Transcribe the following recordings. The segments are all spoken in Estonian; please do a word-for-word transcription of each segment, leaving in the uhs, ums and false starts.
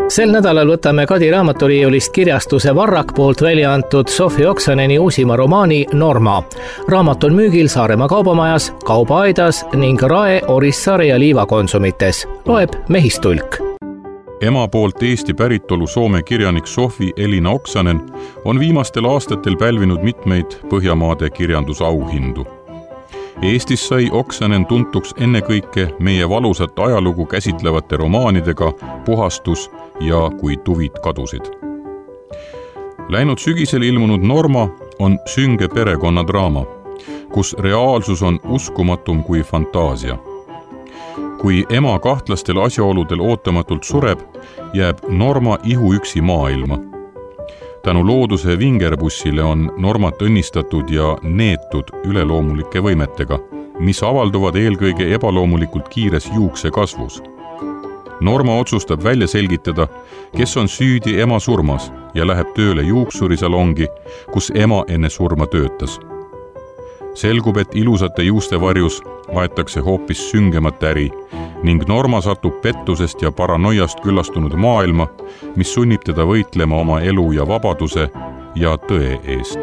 Sel nädalal võtame Kadi raamaturiiulist kirjastuse Varrak poolt välja antud Sofi Oksaneni uusima romaani Norma. Raamat on müügil Saaremaa kaubamajas, Kaubaaedas ning Rae, Orissaare ja Liiva konsumites. Loeb Mehistulk. Ema poolt Eesti päritolu Soome kirjanik Sofi Elina Oksanen on viimastel aastatel pälvinud mitmeid Põhjamaade kirjandusauhindu. Eestis sai Oksanen tuntuks ennekõike meie valusat ajalugu käsitlevate romaanidega Puhastus ja Kui tuvid kadusid. Läinud sügisel ilmunud Norma on sünge perekonnadraama, kus reaalsus on uskumatum kui fantaasia. Kui ema kahtlastel asjaoludel ootamatult sureb, jääb Norma ihuüksi maailma. Tänu looduse vingerbussile on Normat õnnistatud ja neetud üleloomulike võimetega, mis avalduvad eelkõige ebaloomulikult kiires juukse kasvus. Norma otsustab välja selgitada, kes on süüdi ema surmas ja läheb tööle juuksurisalongi, kus ema enne surma töötas. Selgub, et ilusate juuste varjus aetakse hoopis süngemat äri ning Norma satub pettusest ja paranoiast küllastunud maailma, mis sunnib teda võitlema oma elu ja vabaduse ja tõe eest.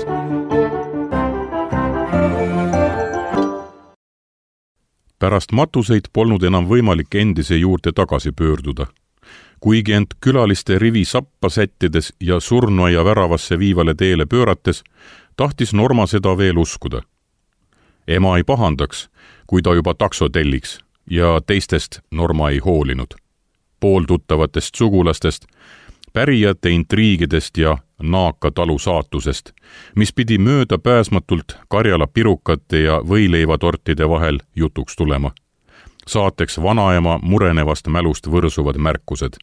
Pärast matuseid polnud enam võimalik endise juurde tagasi pöörduda. Kuigi ent külaliste rivi sappa sättides ja surnuaia väravasse viivale teele pöörates, tahtis Norma seda veel uskuda. Ema ei pahandaks, kui ta juba takso telliks ja teistest Norma ei hoolinud. Pooltuttavatest sugulastest, pärijate intriigidest ja Naaka talu saatusest, mis pidi mööda pääsmatult Karjala pirukate ja võileivatortide vahel jutuks tulema. Saateks vanaema murenevast mälust võrsuvad märkused.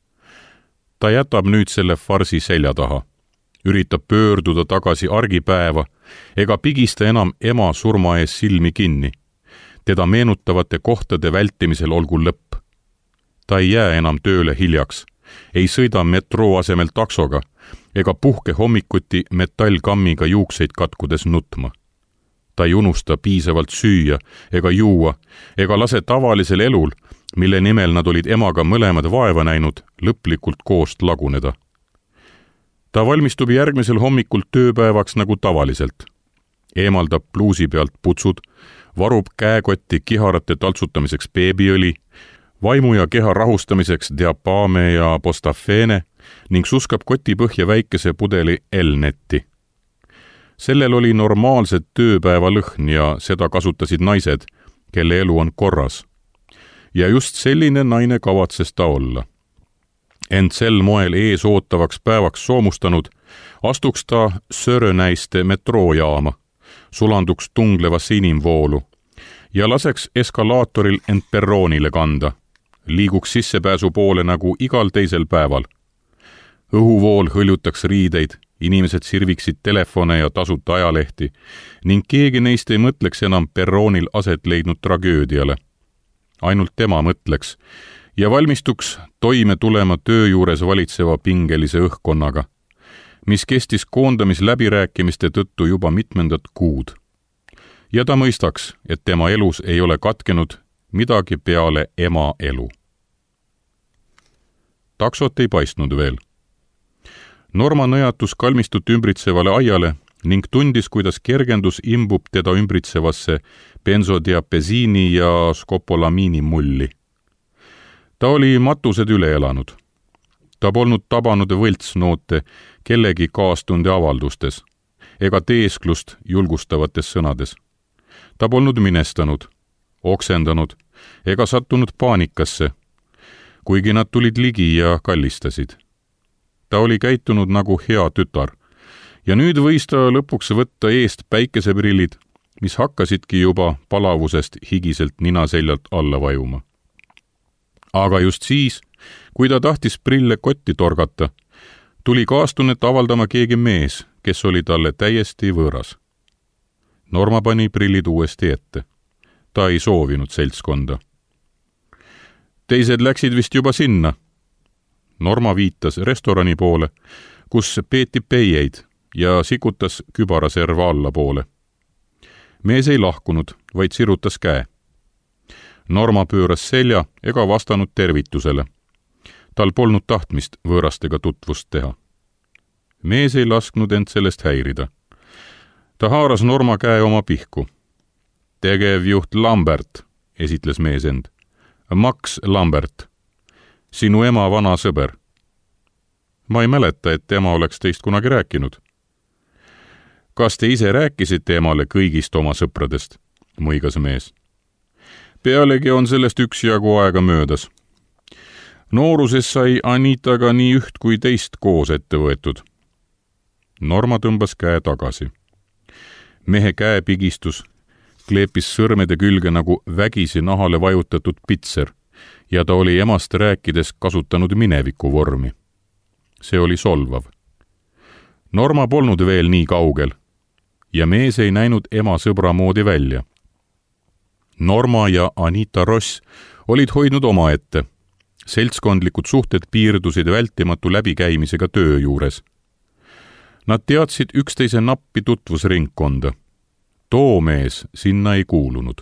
Ta jätab nüüd selle farsi selja taha. Üritab pöörduda tagasi argipäeva ega pigista enam ema surma ees silmi kinni. Teda meenutavate kohtade vältimisel olgu lõpp. Ta ei jää enam tööle hiljaks, ei sõida metroo asemel taksoga ega puhke hommikuti metallkammiga juukseid katkudes nutma. Ta ei unusta piisavalt süüa ega juua ega lase tavalisel elul, mille nimel nad olid emaga mõlemad vaeva näinud, lõplikult koost laguneda. Ta valmistub järgmisel hommikul tööpäevaks nagu tavaliselt. Eemaldab pluusi pealt putsud, varub käekotti kiharate taltsutamiseks beebiõli, vaimu ja keha rahustamiseks diapaame ja postafeene ning suskab koti põhja väikese pudeli L-netti. Sellel oli normaalsed tööpäeva lõhn ja seda kasutasid naised, kelle elu on korras. Ja just selline naine kavatses ta olla. Ent sel moel ees ootavaks päevaks soomustanud, astuks ta Sörönäiste metroojaama, sulanduks tunglevasse inimvoolu ja laseks eskalaatoril end perroonile kanda, liiguks sissepääsu poole nagu igal teisel päeval. Õhuvool hõljutaks riideid, inimesed sirviksid telefone ja tasuta ajalehti ning keegi neist ei mõtleks enam perroonil aset leidnud tragöödiale. Ainult tema mõtleks ja valmistuks toime tulema töö juures valitseva pingelise õhkonnaga, mis kestis koondamisläbirääkimiste tõttu juba mitmendat kuud. Ja ta mõistaks, et tema elus ei ole katkenud midagi peale ema elu. Taksot ei paistnud veel. Norma nõjatus kalmistut ümbritsevale aiale ning tundis, kuidas kergendus imbub teda ümbritsevasse benzodiapesiini ja skopolamiini mulli. Ta oli matused üle elanud. Ta polnud tabanud võltsnoote kellegi kaastunde avaldustes ega teesklust julgustavates sõnades. Ta polnud minestanud, oksendanud ega sattunud paanikasse, kuigi nad tulid ligi ja kallistasid. Ta oli käitunud nagu hea tütar ja nüüd võis ta lõpuks võtta eest päikeseprillid, mis hakkasidki juba palavusest higiselt ninaseljalt alla vajuma. Aga just siis, kui ta tahtis prille kotti torgata, tuli kaastunnet avaldama keegi mees, kes oli talle täiesti võõras. Norma pani prillid uuesti ette. Ta ei soovinud seltskonda. Teised läksid vist juba sinna. Norma viitas restorani poole, kus peeti peieid ja sikutas kübaraserva alla poole. Mees ei lahkunud, vaid sirutas käe. Norma pööras selja ega vastanud tervitusele. Tal polnud tahtmist võõrastega tutvust teha. Mees ei lasknud end sellest häirida. Ta haaras Norma käe oma pihku. Tegevjuht Lambert, esitles mees end. Max Lambert, sinu ema vana sõber. Ma ei mäleta, et ema oleks teist kunagi rääkinud. Kas te ise rääkisite emale kõigist oma sõpradest? Mõigas mees. Pealegi on sellest üksjagu aega möödas. Nooruses sai Anitaga nii üht kui teist koos ette võetud. Norma tõmbas käe tagasi. Mehe käe pigistus, kleepis sõrmede külge nagu vägisi nahale vajutatud pitser ja ta oli emast rääkides kasutanud mineviku vormi. See oli solvav. Norma polnud veel nii kaugel ja mees ei näinud ema sõbra moodi välja. Norma ja Anita Ross olid hoidnud omaette. Seltskondlikud suhted piirdusid vältimatu läbikäimisega töö juures. Nad teadsid üksteise nappi tutvusringkonda. Too mees sinna ei kuulunud.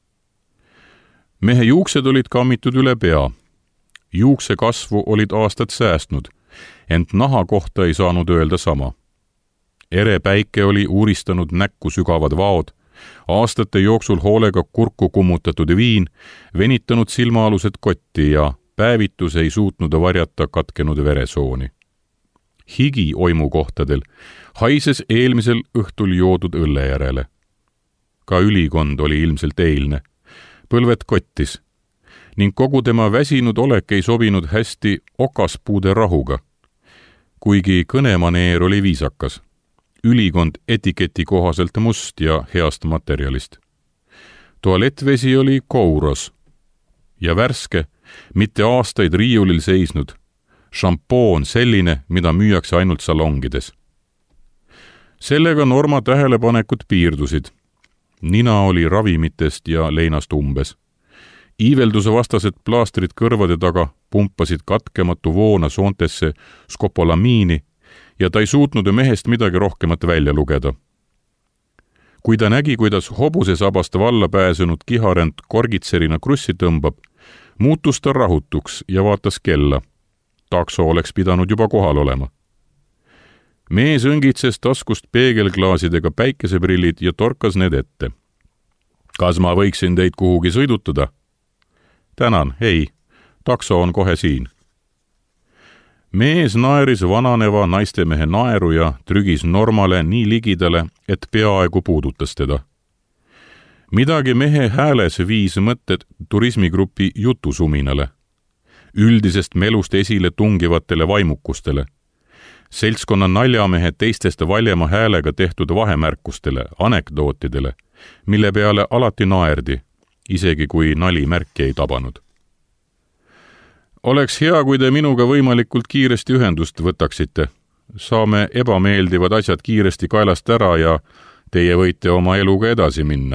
Mehe juuksed olid kammitud üle pea. Juukse kasvu olid aastad säästnud, ent naha kohta ei saanud öelda sama. Ere päike oli uuristanud näkku sügavad vaod, aastate jooksul hoolega kurku kummutatud viin, venitanud silmaalused kotti ja päevitus ei suutnud varjata katkenud veresooni. Higi oimukohtadel haises eelmisel õhtul joodud õlle järele. Ka ülikond oli ilmselt eilne. Põlved kottis ning kogu tema väsinud olek ei sobinud hästi okaspuude rahuga. Kuigi kõnemaneer oli viisakas. Ülikond etiketi kohaselt must ja heast materjalist. Tualettvesi oli kouros ja värske, mitte aastaid riiulil seisnud. Šampoon selline, mida müüakse ainult salongides. Sellega Norma tähelepanekud piirdusid. Nina oli ravimitest ja leinast umbes. Iivelduse vastased plaastrid kõrvade taga pumpasid katkematu voona soontesse skopolamiini ja ta ei suutnud mehest midagi rohkemat välja lugeda. Kui ta nägi, kuidas hobuse sabast valla pääsenud kiharent korgitserina krussi tõmbab, muutus ta rahutuks ja vaatas kella. Takso oleks pidanud juba kohal olema. Mees õngitses taskust peegelklaasidega päikeseprillid ja torkas need ette. Kas ma võiksin teid kuhugi sõidutada? Tänan, ei, takso on kohe siin. Mees naeris vananeva naistemehe naeru ja trügis Normale nii ligidale, et peaaegu puudutas teda. Midagi mehe hääles viis mõtted turismigrupi jutusuminale, üldisest melust esile tungivatele vaimukustele, seltskonna naljamehe teistest valjema häälega tehtud vahemärkustele, anekdootidele, mille peale alati naerdi, isegi kui nali märki ei tabanud. Oleks hea, kui te minuga võimalikult kiiresti ühendust võtaksite. Saame ebameeldivad asjad kiiresti kaelast ära ja teie võite oma eluga edasi minna.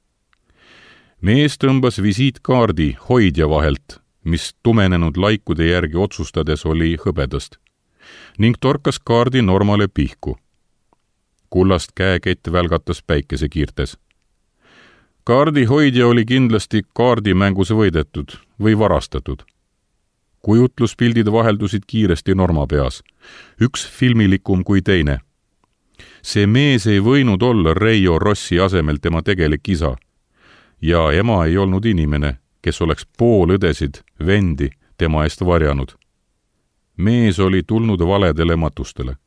Mees tõmbas visiitkaardi hoidja vahelt, mis tumenenud laikude järgi otsustades oli hõbedast, ning torkas kaardi Normale pihku. Kullast käekett välgatas päikesekiirtes. Kaardi hoidja oli kindlasti kaardimängus võidetud või varastatud. Kujutluspildid vaheldusid kiiresti Norma peas, üks filmilikum kui teine. See mees ei võinud olla Reijo Rossi asemel tema tegelik isa ja ema ei olnud inimene, kes oleks poolõdesid, vendi tema eest varjanud. Mees oli tulnud valedele matustele.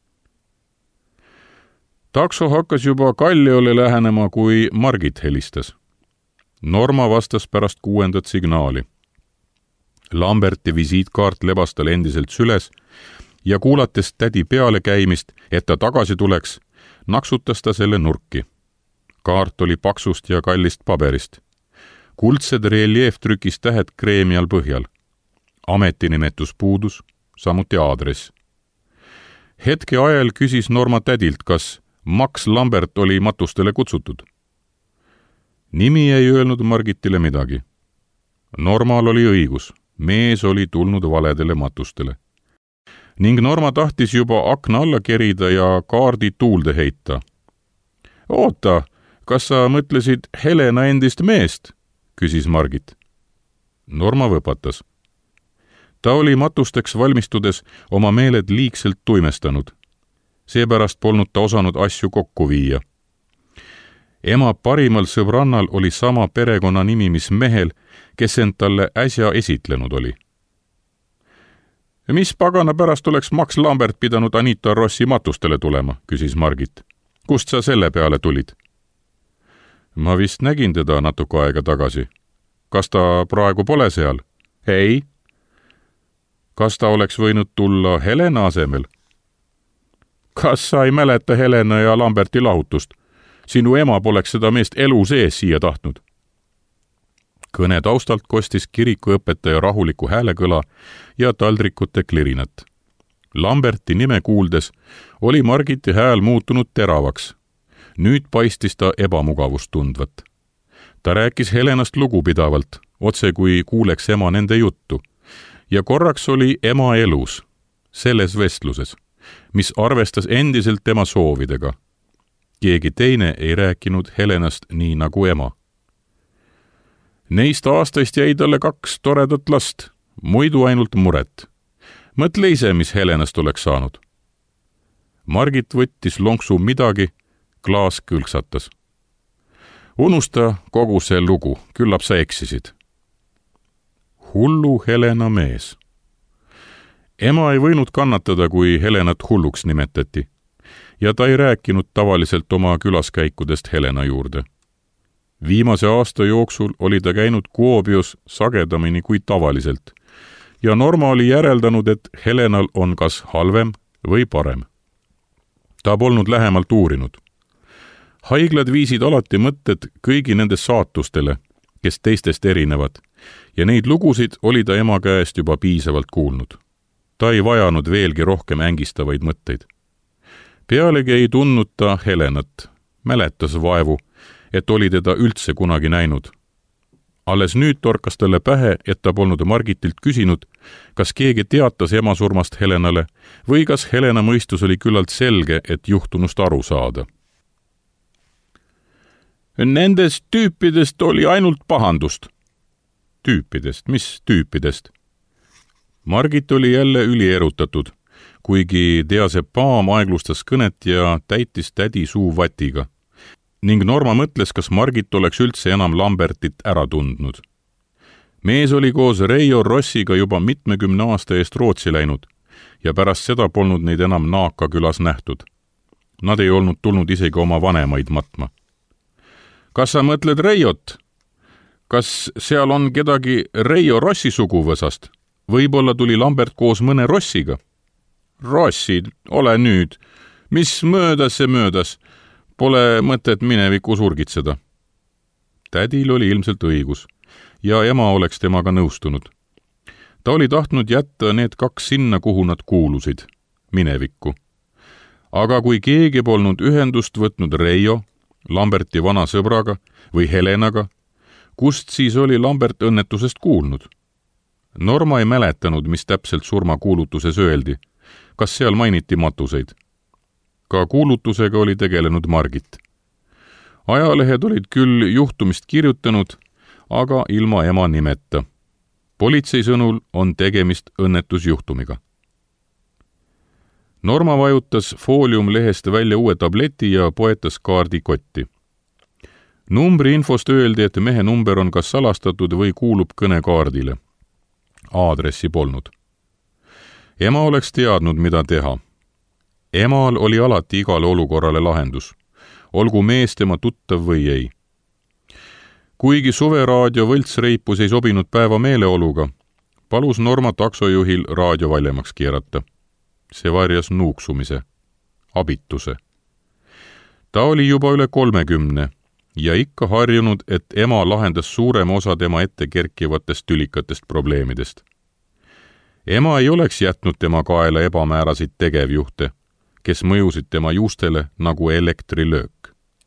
Takso hakkas juba Kalliole lähenema, kui Margit helistas. Norma vastas pärast kuuendat signaali. Lamberti visiitkaart lebas tal endiselt süles ja kuulates tädi peale käimist, et ta tagasi tuleks, naksutas ta selle nurki. Kaart oli paksust ja kallist paberist. Kuldsed reljeeftrükis tähed kreemi all põhjal. Ametinimetus puudus, samuti aadress. Hetke ajal küsis Norma tädilt, kas Max Lambert oli matustele kutsutud. Nimi ei öelnud Margitile midagi. Normal oli õigus. Mees oli tulnud valedele matustele. Ning Norma tahtis juba akna alla kerida ja kaardi tuulde heita. Oota, kas sa mõtlesid Helena endist meest? Küsis Margit. Norma võpatas. Ta oli matusteks valmistudes oma meeled liigselt tuimestanud. Seepärast polnud ta osanud asju kokku viia. Ema parimal sõbrannal oli sama perekonna nimi, mis mehel, kes end talle äsja esitlenud oli. Mis pagana pärast oleks Max Lambert pidanud Anita Rossi matustele tulema, küsis Margit. Kust sa selle peale tulid? Ma vist nägin teda natuke aega tagasi. Kas ta praegu pole seal? Ei. Kas ta oleks võinud tulla Helena asemel? Kas sa ei mäleta Helena ja Lamberti lahutust? Sinu ema poleks seda meest elu sees siia tahtnud. Kõne taustalt kostis kirikuõpetaja rahuliku häälekõla ja taldrikute klirinat. Lamberti nime kuuldes oli Margiti hääl muutunud teravaks. Nüüd paistis ta ebamugavust tundvat. Ta rääkis Helenast lugupidavalt, otse kui kuuleks ema nende juttu. Ja korraks oli ema elus, selles vestluses, mis arvestas endiselt tema soovidega. Keegi teine ei rääkinud Helenast nii nagu ema. Neist aastaist jäi talle kaks toredat last, muidu ainult muret. Mõtle ise, mis Helenast oleks saanud. Margit võttis lonksu midagi, klaas külksatas. Unusta kogu see lugu, küllap sa eksisid. Hullu Helena mees. Ema ei võinud kannatada, kui Helenat hulluks nimetati, ja ta ei rääkinud tavaliselt oma külaskäikudest Helena juurde. Viimase aasta jooksul oli ta käinud Kuopios sagedamini kui tavaliselt ja Norma oli järeldanud, et Helenal on kas halvem või parem. Ta polnud lähemalt uurinud. Haiglad viisid alati mõtted kõigi nende saatustele, kes teistest erinevad, ja neid lugusid oli ta ema käest juba piisavalt kuulnud. Ta ei vajanud veelgi rohkem ängistavaid mõtteid. Pealegi ei tundnud ta Helenat, mäletas vaevu, et oli teda üldse kunagi näinud. Alles nüüd torkas talle pähe, et ta polnud Margitilt küsinud, kas keegi teatas ema surmast Helenale või kas Helena mõistus oli küllalt selge, et juhtunust aru saada. Nendest tüüpidest oli ainult pahandust. Tüüpidest? Mis tüüpidest? Margit oli jälle ülierutatud, kuigi diasepaam aeglustas kõnet ja täitis tädi suu vatiga. Ning Norma mõtles, kas Margit oleks üldse enam Lambertit ära tundnud. Mees oli koos Reijo Rossiga juba mitmekümne aasta eest Rootsi läinud ja pärast seda polnud neid enam Naaka külas nähtud. Nad ei olnud tulnud isegi oma vanemaid matma. Kas sa mõtled Reijot? Kas seal on kedagi Reijo Rossi suguvõsast? Võib-olla tuli Lambert koos mõne Rossiga? Rossid, ole nüüd. Mis möödas see möödas? Pole mõtet mineviku surgitseda. Tädil oli ilmselt õigus ja ema oleks temaga nõustunud. Ta oli tahtnud jätta need kaks sinna, kuhu nad kuulusid, minevikku. Aga kui keegi polnud ühendust võtnud Reijo, Lamberti vana sõbraga või Helenaga, kust siis oli Lambert õnnetusest kuulnud? Norma ei mäletanud, mis täpselt surmakuulutuses öeldi. Kas seal mainiti matuseid? Ka kuulutusega oli tegelenud Margit. Ajalehed olid küll juhtumist kirjutanud, aga ilma ema nimeta. Politsei sõnul on tegemist õnnetusjuhtumiga. Norma vajutas fooliumlehest välja uue tableti ja poetas kaardi kotti. Numbri infost öeldi, et mehe number on kas salastatud või kuulub kõnekaardile. Aadressi polnud. Ema oleks teadnud, mida teha. Emal oli alati igale olukorrale lahendus, olgu mees tema tuttav või ei. Kuigi suveraadio võltsreipus ei sobinud päeva meeleoluga, palus Norma taksojuhil raadio valjemaks keerata. See varjas nuuksumise, abituse. Ta oli juba üle kolmekümne ja ikka harjunud, et ema lahendas suurema osa tema ette kerkivatest tülikatest probleemidest. Ema ei oleks jätnud tema kaela ebamäärasid tegevjuhte, kes mõjusid tema juustele nagu elektrilöök.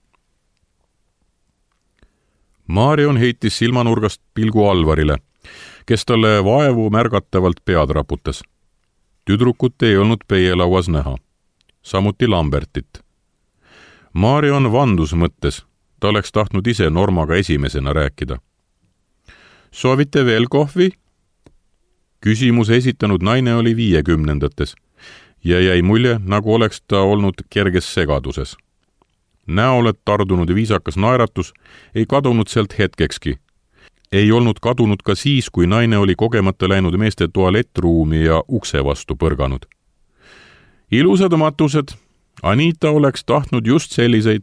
Marion heitis silmanurgast pilgu Alvarile, kes talle vaevu märgatavalt pead raputas. Tüdrukut ei olnud peielauas näha, samuti Lambertit. Marion vandus mõttes, ta oleks tahtnud ise Normaga esimesena rääkida. Soovite veel kohvi? küsimuse esitanud naine oli viiekümnendates ja jäi mulje, nagu oleks ta olnud kerges segaduses. Näole tardunud viisakas naeratus ei kadunud sealt hetkekski. Ei olnud kadunud ka siis, kui naine oli kogemata läinud meeste tualettruumi ja ukse vastu põrganud. Ilusad matused, Anita oleks tahtnud just selliseid.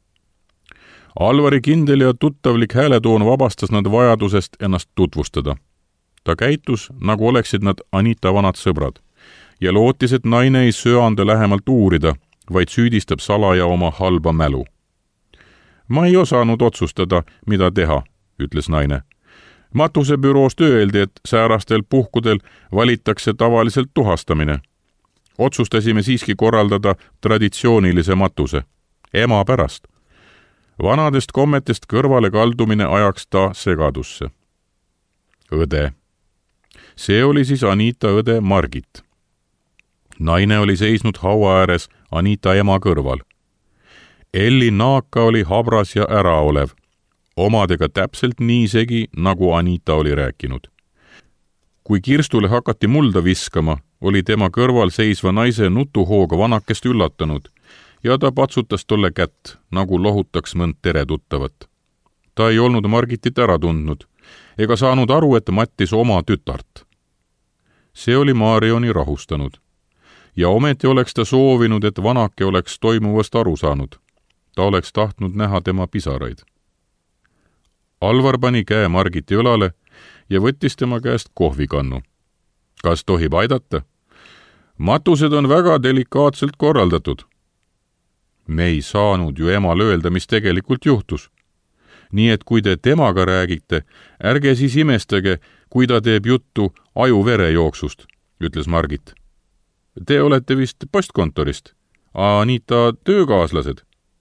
Alvari kindel ja tuttavlik hääletoon vabastas nad vajadusest ennast tutvustada. Ta käitus, nagu oleksid nad Anita vanad sõbrad ja lootis, et naine ei söanda lähemalt uurida, vaid süüdistab salaja oma halba mälu. Ma ei osanud otsustada, mida teha, ütles naine. Matusebüroos öeldi, et säärastel puhkudel valitakse tavaliselt tuhastamine. Otsustasime siiski korraldada traditsioonilise matuse. Ema pärast. Vanadest kommetest kõrvale kaldumine ajaks ta segadusse. Õde. See oli siis Anita õde Margit. Naine oli seisnud haua ääres Anita ema kõrval. Elli naaka oli habras ja äraolev, omadega täpselt nii segi, nagu Anita oli rääkinud. Kui Kirstule hakati mulda viskama, oli tema kõrval seisva naise nutuhooga vanakest üllatanud ja ta patsutas tolle kätt, nagu lohutaks mõnd tere tuttavat. Ta ei olnud Margitit ära tundnud ega saanud aru, et mattis oma tütart. See oli Marioni rahustanud ja ometi oleks ta soovinud, et vanake oleks toimuvast aru saanud. Ta oleks tahtnud näha tema pisaraid. Alvar pani käe Margiti õlale ja võttis tema käest kohvikannu. Kas tohib aidata? Matused on väga delikaatselt korraldatud. Me ei saanud ju emal öelda, mis tegelikult juhtus. Nii et kui te temaga räägite, ärge siis imestage, kui ta teeb juttu aju-verejooksust, ütles Margit. Te olete vist postkontorist. Anita töökaaslased.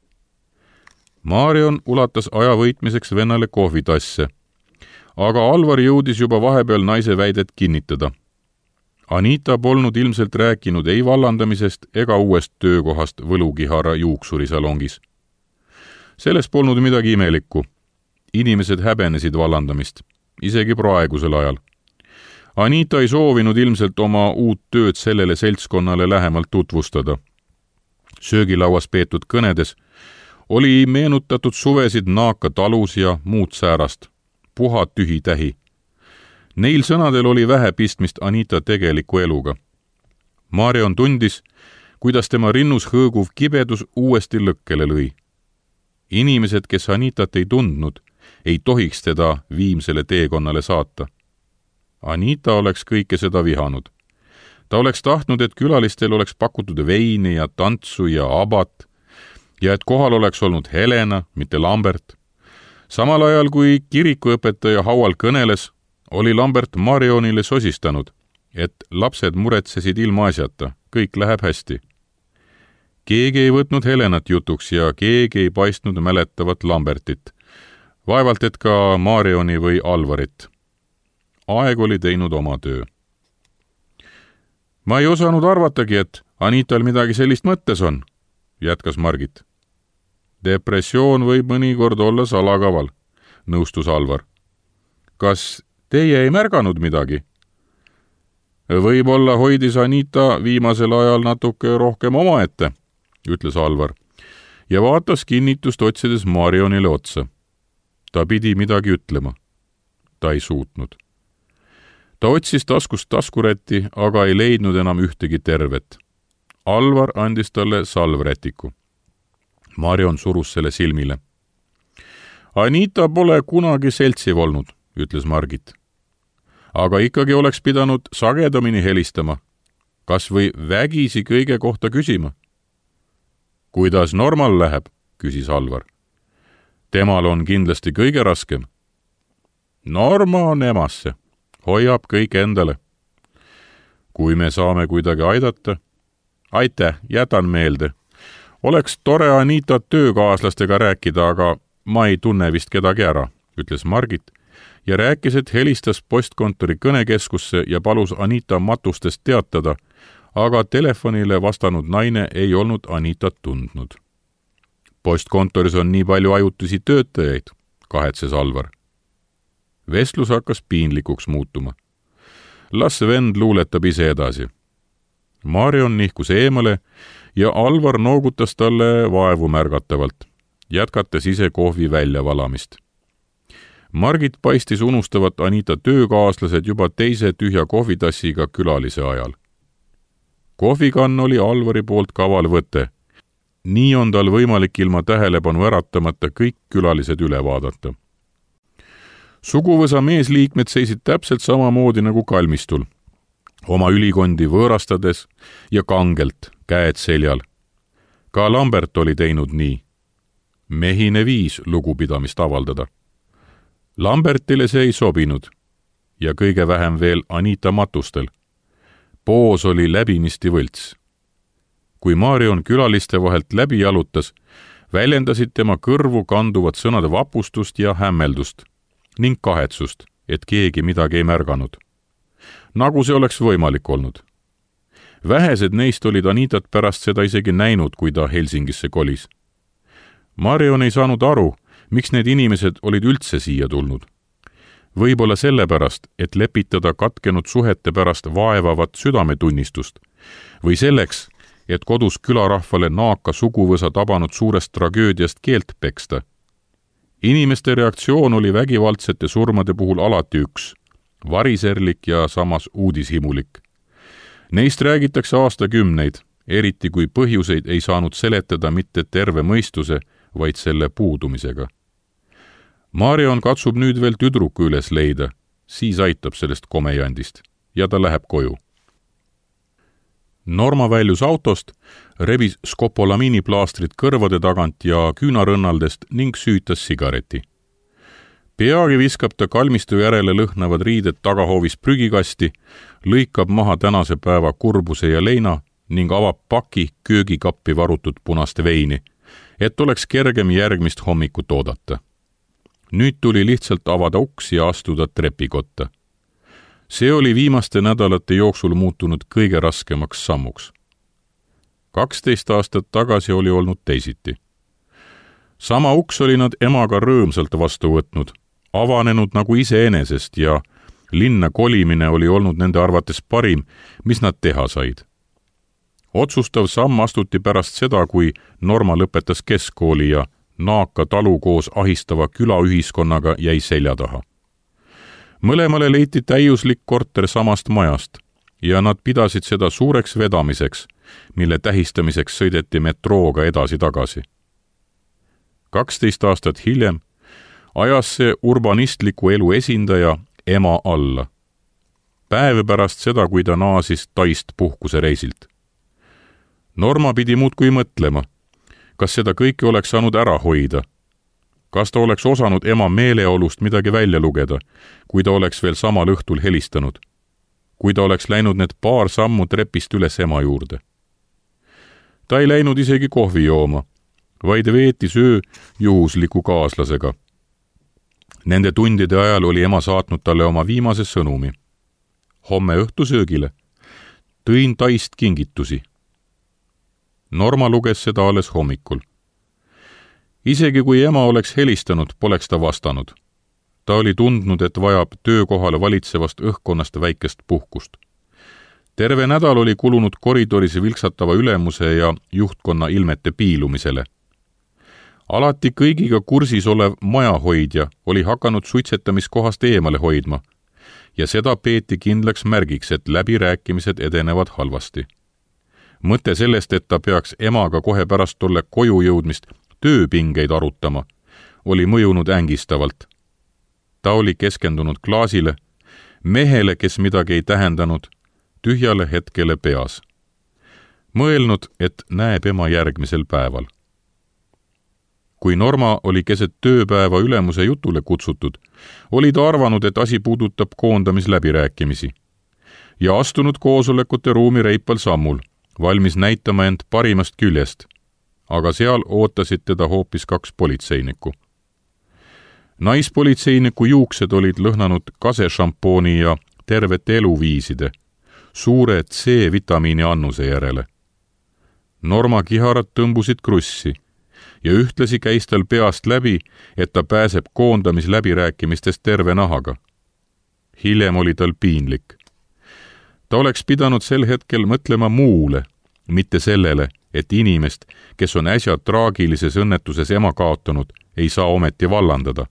Marion ulatas aja võitmiseks vennale kohvitasse, aga Alvar jõudis juba vahepeal naise väidet kinnitada. Anita polnud ilmselt rääkinud ei vallandamisest ega uuest töökohast Võlukihara juuksurisalongis. Selles polnud midagi imelikku. Inimesed häbenesid vallandamist, isegi praegusel ajal. Anita ei soovinud ilmselt oma uut tööd sellele seltskonnale lähemalt tutvustada. Söögilauas peetud kõnedes oli meenutatud suvesid Naaka talus ja muud säärast, puha tühi tähi. Neil sõnadel oli vähe pistmist Anita tegeliku eluga. Marion tundis, kuidas tema rinnus hõõguv kibedus uuesti lõkkele lõi. Inimesed, kes Anitat ei tundnud, ei tohiks teda viimsele teekonnale saata. Anita oleks kõike seda vihanud. Ta oleks tahtnud, et külalistel oleks pakutud veini ja tantsu ja abat ja et kohal oleks olnud Helena, mitte Lambert. Samal ajal, kui kirikuõpetaja haual kõneles, oli Lambert Marionile sosistanud, et lapsed muretsesid ilmaasjata, kõik läheb hästi. Keegi ei võtnud Helenat jutuks ja keegi ei paistnud mäletavat Lambertit. Vaevalt, et ka Marioni või Alvarit. Aeg oli teinud oma töö. Ma ei osanud arvatagi, et Anital midagi sellist mõttes on, jätkas Margit. Depressioon võib mõnikord olla salakaval, nõustus Alvar. Kas teie ei märganud midagi? Võib-olla hoidis Anita viimasel ajal natuke rohkem omaette, ütles Alvar, ja vaatas kinnitust otsides Marionile otsa. Ta pidi midagi ütlema. Ta ei suutnud. Ta otsis taskust taskurätti, aga ei leidnud enam ühtegi tervet. Alvar andis talle salvrätiku. Marion surus selle silmile. Anita pole kunagi seltsiv olnud, ütles Margit. Aga ikkagi oleks pidanud sagedamini helistama. Kas või vägisi kõige kohta küsima? Kuidas Normal läheb, küsis Alvar. Temal on kindlasti kõige raskem. Norma on emasse. Hoiab kõik endale. Kui me saame kuidagi aidata? Aitäh, jätan meelde. Oleks tore Anita töökaaslastega rääkida, aga ma ei tunne vist kedagi ära, ütles Margit ja rääkis, et helistas postkontori kõnekeskusse ja palus Anita matustest teatada, aga telefonile vastanud naine ei olnud Anitat tundnud. Postkontoris on nii palju ajutusi töötajaid, kahetses Alvar. Vestlus hakkas piinlikuks muutuma. las vend luuletab ise edasi. Marion nihkus eemale ja Alvar noogutas talle vaevu märgatavalt, jätkates ise kohvi väljavalamist. Margit paistis unustavat Anita töökaaslased juba teise tühja kohvitassiga külalise ajal. Kohvikann oli Alvari poolt kaval võte. Nii on tal võimalik ilma tähelepanu äratamata kõik külalised üle vaadata. Suguvõsa meesliikmed seisid täpselt samamoodi nagu kalmistul, oma ülikondi võõrastades ja kangelt, käed seljal. Ka Lambert oli teinud nii. Mehine viis lugupidamist avaldada. Lambertile see ei sobinud ja kõige vähem veel Anita matustel. Poos oli läbinisti võlts. Kui Marion külaliste vahelt läbi jalutas, väljendasid tema kõrvu kanduvad sõnad vapustust ja hämmeldust ning kahetsust, et keegi midagi ei märganud. Nagu see oleks võimalik olnud. Vähesed neist olid Anitat pärast seda isegi näinud, kui ta Helsingisse kolis. Marion ei saanud aru, miks need inimesed olid üldse siia tulnud. Võib-olla sellepärast, et lepitada katkenud suhete pärast vaevavat südametunnistust või selleks, et kodus külarahvale naaka suguvõsa tabanud suurest tragöödiast keelt peksta. Inimeste reaktsioon oli vägivaldsete surmade puhul alati üks, variserlik ja samas uudishimulik. Neist räägitakse aastakümneid, eriti kui põhjuseid ei saanud seletada mitte terve mõistuse, vaid selle puudumisega. Marion katsub nüüd veel tüdruku üles leida, siis aitab sellest komejandist ja ta läheb koju. Norma väljus autost, rebis skopolamiiniplaastrid kõrvade tagant ja küünarõnnaldest ning süütas sigareti. Peagi viskab ta kalmistu järele lõhnavad riided tagahoovis prügikasti, lõikab maha tänase päeva kurbuse ja leina ning avab paki köögikappi varutud punast veini, et oleks kergem järgmist hommikut oodata. Nüüd tuli lihtsalt avada uks ja astuda trepikotta. See oli viimaste nädalate jooksul muutunud kõige raskemaks sammuks. kaksteist aastat tagasi oli olnud teisiti. Sama uks oli nad emaga rõõmsalt vastu võtnud, avanenud nagu iseenesest ja linna kolimine oli olnud nende arvates parim, mis nad teha said. Otsustav samm astuti pärast seda, kui Norma lõpetas keskkooli ja naaka talu koos ahistava külaühiskonnaga jäi selja taha. Mõlemale leiti täiuslik korter samast majast ja nad pidasid seda suureks vedamiseks, mille tähistamiseks sõideti metrooga edasi-tagasi. kaksteist aastat hiljem ajas see urbanistliku elu esindaja ema alla. Päev pärast seda, kui ta naasis Taist puhkuse reisilt. Norma pidi muudkui mõtlema, kas seda kõike oleks saanud ära hoida. Kas ta oleks osanud ema meeleolust midagi välja lugeda, kui ta oleks veel samal õhtul helistanud, kui ta oleks läinud need paar sammu trepist üles ema juurde. Ta ei läinud isegi kohvi jooma, vaid veetis öö juhusliku kaaslasega. Nende tundide ajal oli ema saatnud talle oma viimase sõnumi. Homme õhtusöögile tõin Taist kingitusi. Norma luges seda alles hommikul. Isegi kui ema oleks helistanud, poleks ta vastanud. Ta oli tundnud, et vajab töökohale valitsevast õhkkonnast väikest puhkust. Terve nädal oli kulunud koridoris vilksatava ülemuse ja juhtkonna ilmete piilumisele. Alati kõigiga kursis olev majahoidja oli hakanud suitsetamiskohast eemale hoidma ja seda peeti kindlaks märgiks, et läbirääkimised edenevad halvasti. Mõte sellest, et ta peaks emaga kohe pärast tolle koju jõudmist tööpingeid arutama, oli mõjunud ängistavalt. Ta oli keskendunud klaasile, mehele, kes midagi ei tähendanud, tühjale hetkele peas. Mõelnud, et näeb ema järgmisel päeval. Kui Norma oli keset tööpäeva ülemuse jutule kutsutud, oli ta arvanud, et asi puudutab koondamisläbirääkimisi ja astunud koosolekute ruumi reipal sammul, valmis näitama end parimast küljest, aga seal ootasid teda hoopis kaks politseinikku. Naispolitseiniku juuksed olid lõhnanud kasešampooni ja tervete eluviiside, suure C-vitamiini annuse järele. Norma kiharad tõmbusid krussi ja ühtlasi käis tal peast läbi, et ta pääseb koondamisläbirääkimistest terve nahaga. Hiljem oli tal piinlik. Ta oleks pidanud sel hetkel mõtlema muule, mitte sellele, et inimest, kes on äsja traagilises õnnetuses ema kaotanud, ei saa ometi vallandada.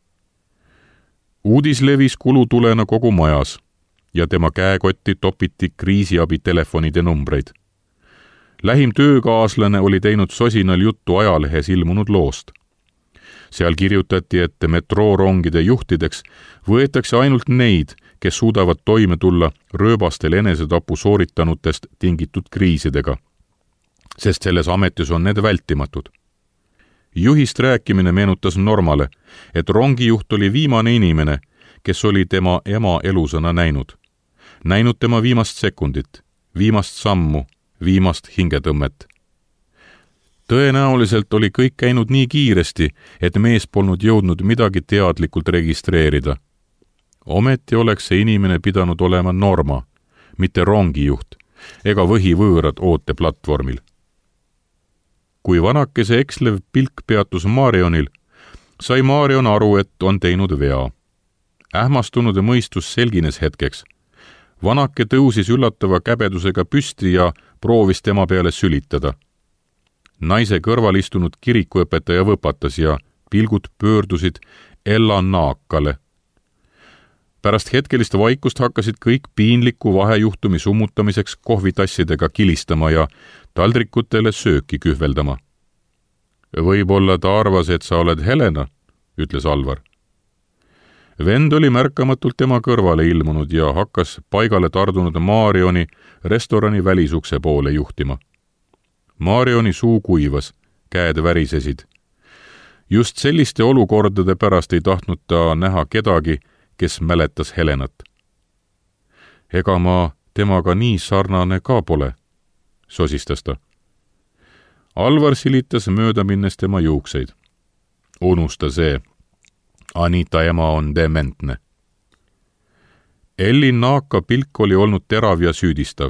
Uudis levis kulutulena kogu majas ja tema käekotti topiti kriisiabi telefonide numbreid. Lähim töökaaslane oli teinud sosinal juttu ajalehes ilmunud loost. Seal kirjutati, et metroorongide juhtideks võetakse ainult neid, kes suudavad toime tulla rööbastel enesetapu sooritanutest tingitud kriisidega, sest selles ametis on need vältimatud. Juhist rääkimine meenutas Normale, et rongijuht oli viimane inimene, kes oli tema ema elusana näinud. Näinud tema viimast sekundit, viimast sammu, viimast hingetõmmet. Tõenäoliselt oli kõik käinud nii kiiresti, et mees polnud jõudnud midagi teadlikult registreerida. Ometi oleks see inimene pidanud olema Norma, mitte rongijuht ega võhivõõrad ooteplatvormil. Kui vanakese ekslev pilk peatus Marionil, sai Marion aru, et on teinud vea. Ähmastunud mõistus selgines hetkeks. Vanake tõusis üllatava käbedusega püsti ja proovis tema peale sülitada. Naise kõrval istunud kirikuõpetaja võpatas ja pilgud pöördusid Ella Naakale. Pärast hetkelist vaikust hakkasid kõik piinliku vahejuhtumi summutamiseks kohvitassidega kilistama ja taldrikutele sööki kühveldama. Võib-olla ta arvas, et sa oled Helena, ütles Alvar. Vend oli märkamatult tema kõrvale ilmunud ja hakkas paigale tardunud Marioni restorani välisukse poole juhtima. Marioni suu kuivas, käed värisesid. Just selliste olukordade pärast ei tahtnud ta näha kedagi, kes mäletas Helenat. Ega ma temaga nii sarnane ka pole, sosistas ta. Alvar silitas mööda minnes tema juukseid. Unusta see. Anita ema on dementne. Elli Naaka pilk oli olnud terav ja süüdistav.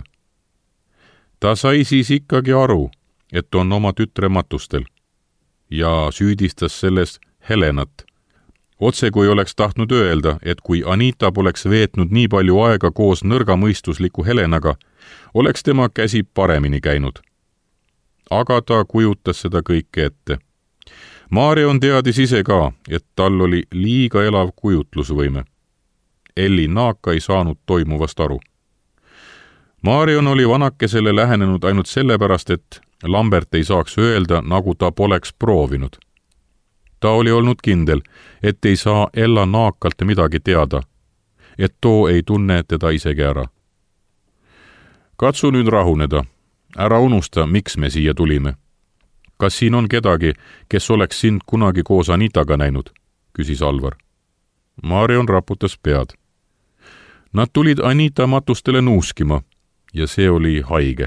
Ta sai siis ikkagi aru, et on oma tütre matustel ja süüdistas sellest Helenat. Otse kui oleks tahtnud öelda, et kui Anita poleks veetnud nii palju aega koos nõrgamõistusliku Helenaga, oleks tema käsi paremini käinud. Aga ta kujutas seda kõike ette. Marion teadis ise ka, et tal oli liiga elav kujutlusvõime. Elli Naaka ei saanud toimuvast aru. Marion oli vanakesele lähenenud ainult sellepärast, et Lambert ei saaks öelda, nagu ta poleks proovinud. Ta oli olnud kindel, et ei saa Ella Naakalt midagi teada, et too ei tunne teda isegi ära. Katsu nüüd rahuneda. Ära unusta, miks me siia tulime. Kas siin on kedagi, kes oleks sind kunagi koos Anitaga näinud, küsis Alvar. Marion raputas pead. Nad tulid Anita matustele nuuskima ja see oli haige.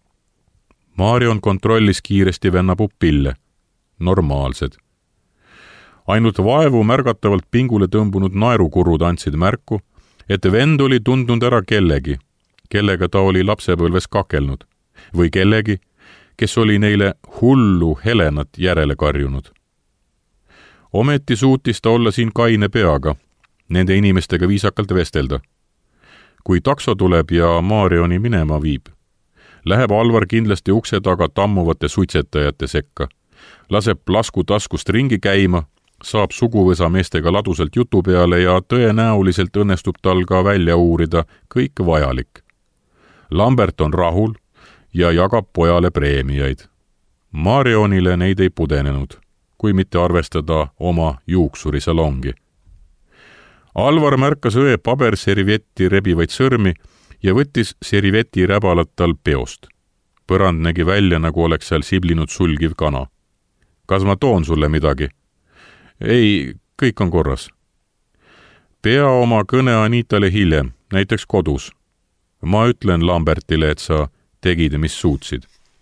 Marion kontrollis kiiresti venna pupille. Normaalsed. Ainult vaevu märgatavalt pingule tõmbunud naerukurud andsid märku, et vend oli tundnud ära kellegi, kellega ta oli lapsepõlves kakelnud, või kellegi, kes oli neile hullu Helenat järele karjunud. Ometi suutis ta olla siin kaine peaga, nende inimestega viisakalt vestelda. Kui takso tuleb ja Marioni minema viib, läheb Alvar kindlasti ukse taga tammuvate suitsetajate sekka, laseb lasku taskust ringi käima, saab suguvõsa meestega ladusalt jutu peale ja tõenäoliselt õnnestub tal ka välja uurida kõik vajalik. Lambert on rahul ja jagab pojale preemiaid. Marionile neid ei pudenenud, kui mitte arvestada oma juuksurisalongi. Alvar märkas õe paberservietti rebivaid sõrmi ja võttis servieti räbalat tal peost. Põrand nägi välja, nagu oleks seal siblinud sulgiv kana. Kas ma toon sulle midagi? Ei, kõik on korras. Pea oma kõne Anitale hiljem, näiteks kodus. Ma ütlen Lambertile, et sa tegid, mis suutsid.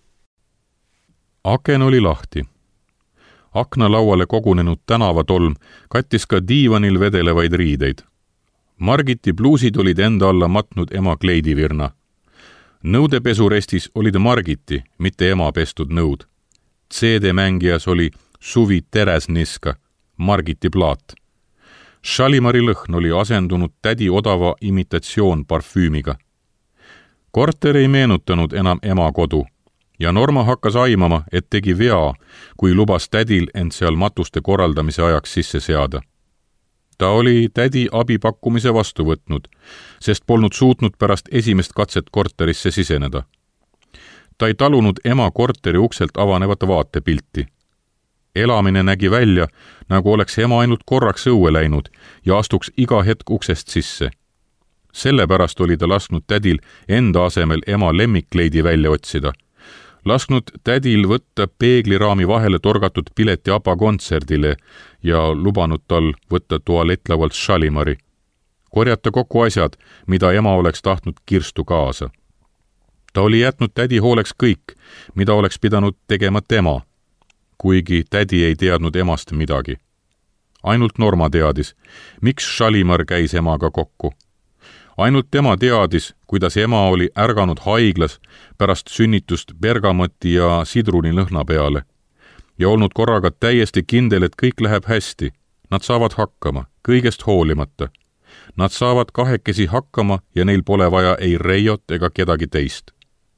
Aken oli lahti. Aknalauale kogunenud tänavatolm kattis ka diivanil vedelevaid riideid. Margiti pluusid olid enda alla matnud ema kleidivirna. Nõudepesurestis olid Margiti, mitte ema pestud nõud. C D-mängijas oli Suvi Teresniska, Margiti plaat. Shalimari lõhn oli asendunud tädi odava imitatsioon parfüümiga. korter ei meenutanud enam ema kodu ja Norma hakkas aimama, et tegi vea, kui lubas tädil end seal matuste korraldamise ajaks sisse seada. Ta oli tädi abipakkumise vastu võtnud, sest polnud suutnud pärast esimest katset korterisse siseneda. Ta ei talunud ema korteri ukselt avanevat vaatepilti. Elamine nägi välja, nagu oleks ema ainult korraks õue läinud ja astuks iga hetk uksest sisse. Sellepärast oli ta lasknud tädil enda asemel ema lemmikkleidi välja otsida. Lasknud tädil võtta peegliraami vahele torgatud pileti ABBA kontserdile ja lubanud tal võtta tualettlavalt Shalimari. Korjata kokku asjad, mida ema oleks tahtnud kirstu kaasa. Ta oli jätnud tädi hooleks kõik, mida oleks pidanud tegema tema, kuigi tädi ei teadnud emast midagi. Ainult Norma teadis, miks Shalimar käis emaga kokku. Ainult tema teadis, kuidas ema oli ärganud haiglas pärast sünnitust bergamoti ja sidruni lõhna peale ja olnud korraga täiesti kindel, et kõik läheb hästi. Nad saavad hakkama, kõigest hoolimata. Nad saavad kahekesi hakkama ja neil pole vaja ei Reiot ega kedagi teist.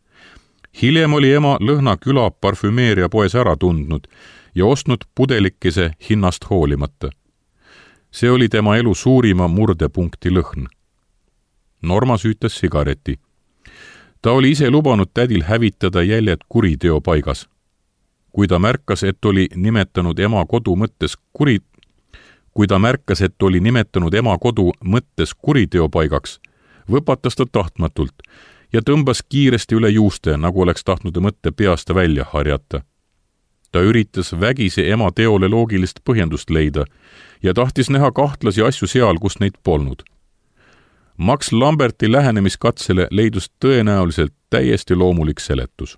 Hiljem oli ema lõhna küla parfümeeria poes ära tundnud ja ostnud pudelikese hinnast hoolimata. See oli tema elu suurima murdepunkti lõhn. Norma süütas sigareti. Ta oli ise lubanud tädil hävitada jäljed kuriteo paigas. Kui ta märkas, et oli nimetanud ema kodu mõttes kuri... Kui ta märkas, et oli nimetanud ema kodu mõttes kuriteo paigaks, võpatas ta tahtmatult ja tõmbas kiiresti üle juuste, nagu oleks tahtnud mõtte peast välja harjata. Ta üritas vägisi ema teole loogilist põhjendust leida ja tahtis näha kahtlasi asju seal, kus neid polnud. Max Lamberti lähenemiskatsele leidus tõenäoliselt täiesti loomulik seletus.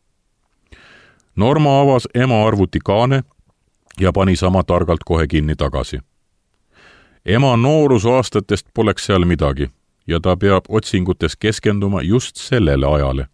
Norma avas ema arvutikaane ja pani sama targalt kohe kinni tagasi. Ema noorusaastatest poleks seal midagi ja ta peab otsingutes keskenduma just sellele ajale.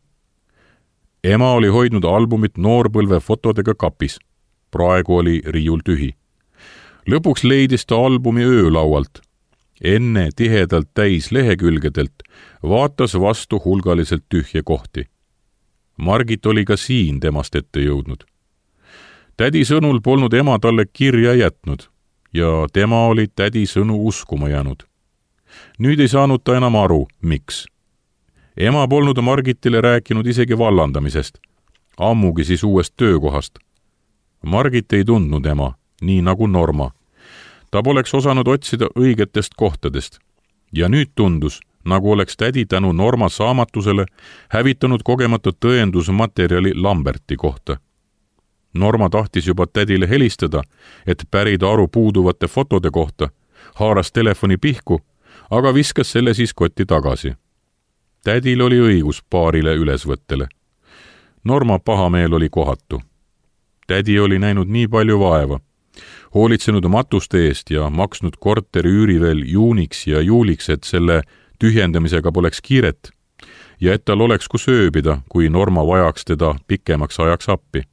Ema oli hoidnud albumit noorpõlve fotodega kapis. Praegu oli riiul tühi. Lõpuks leidis ta albumi öölaualt. Enne tihedalt täis lehekülgedelt vaatas vastu hulgaliselt tühje kohti. Margit oli ka siin temast ette jõudnud. Tädi sõnul polnud ema talle kirja jätnud ja tema oli tädi sõnu uskuma jäänud. Nüüd ei saanud ta enam aru, miks. Ema polnud Margitile rääkinud isegi vallandamisest, ammugi siis uuest töökohast. Margit ei tundnud ema, nii nagu Norma. Ta poleks osanud otsida õigetest kohtadest ja nüüd tundus, nagu oleks tädi tänu Norma saamatusele hävitanud kogemata tõendusmaterjali Lamberti kohta. Norma tahtis juba tädile helistada, et pärida aru puuduvate fotode kohta, haaras telefoni pihku, aga viskas selle siis kotti tagasi. Tädil oli õigus paarile ülesvõttele. Norma pahameel oli kohatu. Tädi oli näinud nii palju vaeva, hoolitsenud matuste eest ja maksnud korteri üüri veel juuniks ja juuliks, et selle tühjendamisega poleks kiiret ja et tal oleks kus ööbida, kui Norma vajaks teda pikemaks ajaks appi.